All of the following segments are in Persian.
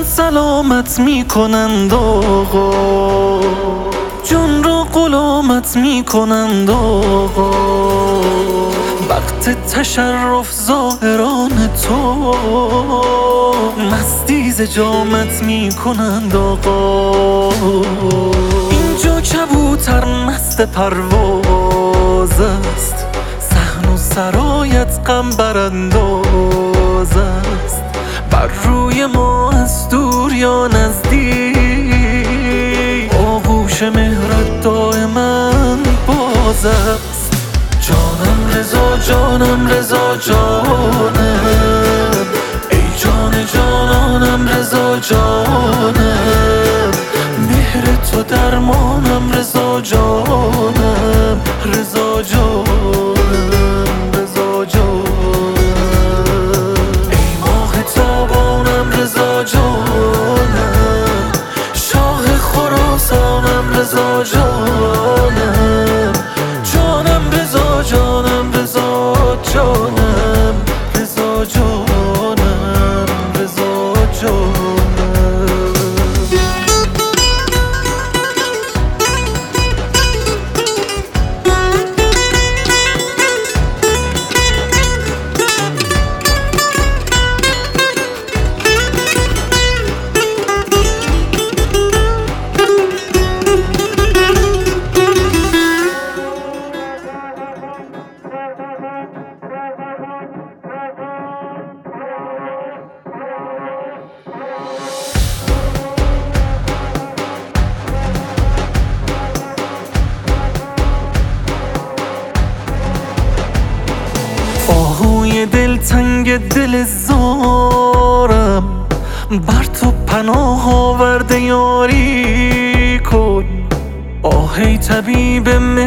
جان سلامت میکنند آقا، جان را غلامت میکنند آقا. وقت تشرف ظاهران تو مستی ز جامت میکنند آقا. اینجا کبوتر مست پرواز است، صحن و سرایت غم برانداز است. بر روی ما از دور یا نزدیک آغوش مهرت دائما باز است. جانم رضا جانم رضا جانم، ای جان جانانم رضا جانم. مهر تو درمانم رضا جانم، رضا جانم، رضا جانم. ای ماه تابانم رضا جانم، شاه خراسانم رضا جانم. جانم رضا جانم رضا جانم، رضا جانم، رضا جانم. آهوی دلتنگ دل زارم، بر تو پناه آورده یاری کن. آه ای طبیب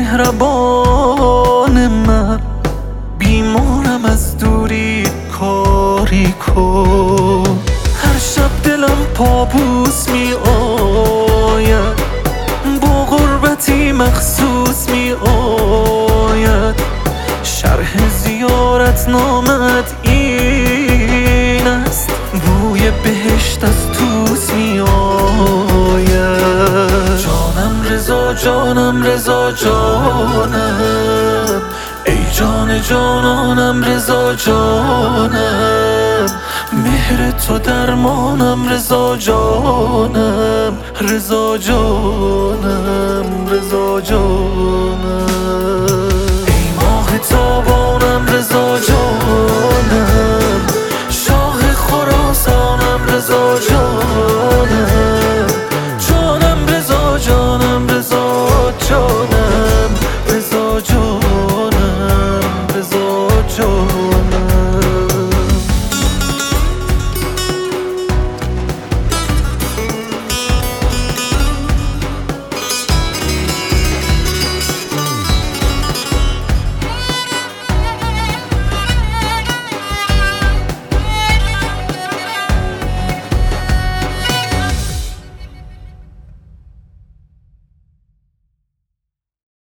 مهربان من، بیمارم از دوری کاری کن. هر شب دلم پابوس می آید، با غربتی مخصوص می آید. شرح زیارت نامت این است، بوی بهشت از توس می آید. جانم رضا جانم رضا جانم، ای جان جانانم رضا جانم. مهر تو درمانم رضا جانم، رضا جانم، رضا جانم. ای ماه تابانم رضا جانم،